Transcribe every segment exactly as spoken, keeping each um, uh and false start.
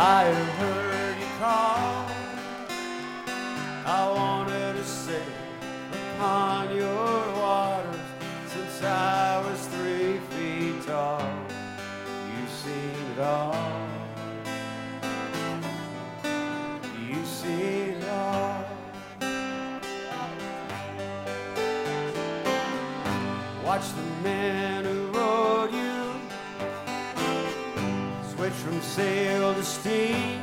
I heard you call. I wanted to sail upon your waters since I was three feet tall. You've seen it all. You've seen it all. Watch the men who rode you switch from sail to steam.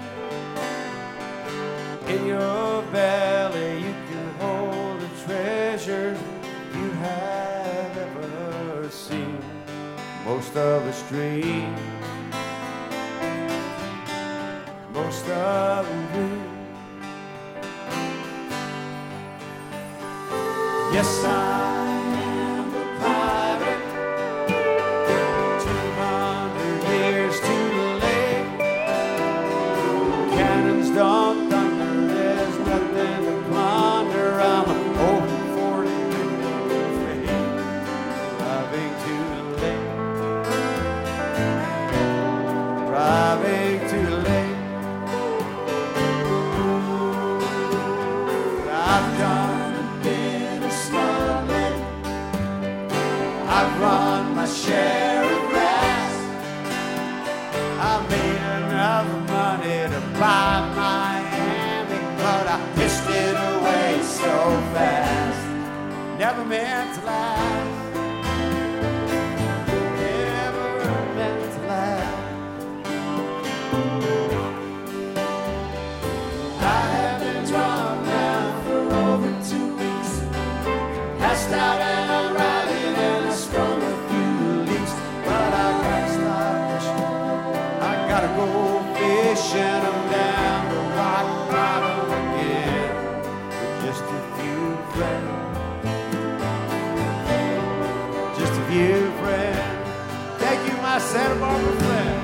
In your belly you can hold the treasures you have ever seen. Most of us dream, most of them dream. Yes, I don't thunder, there's nothing to plunder. I'm open forty windows, driving too late, driving too late. I've done a bit of smuggling, I've run my share of grass. I made enough money to buy Miami, but I pissed it away so fast. Never meant to last. Never meant to last. I have been drunk now for over two weeks. Passed out and I'm riding and I sprung a few leaks. But I gotta stop fishing. I gotta go fishing. I'm down the rock bottom again with just a few friends. Just a few friends. Thank you, my Santa Barbara friend.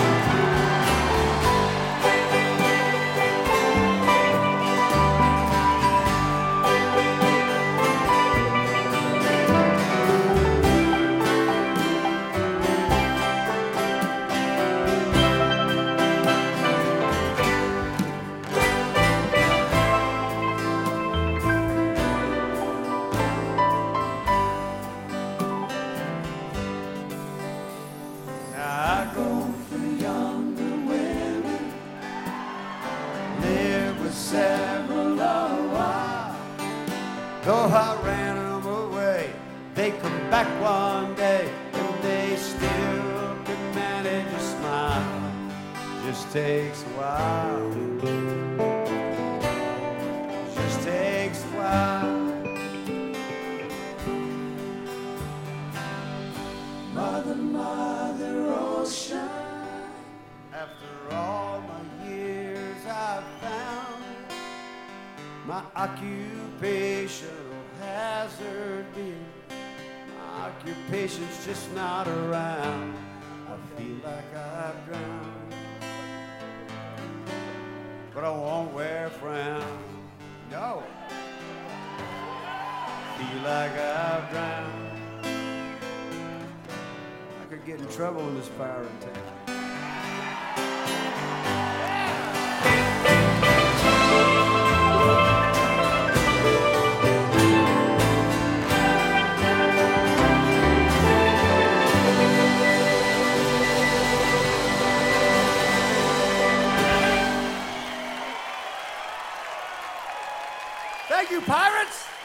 I go for younger women, live with several a while. Though I ran them away, they come back one day and they still can manage a smile. Just takes a while. Just takes a while. Mother, mother ocean, after all my years I've found my occupational hazard being my occupation's just not around. I feel like I've drowned, but I won't wear a frown. No, feel like I've drowned. I could get in trouble in this pirate town. Thank you, pirates!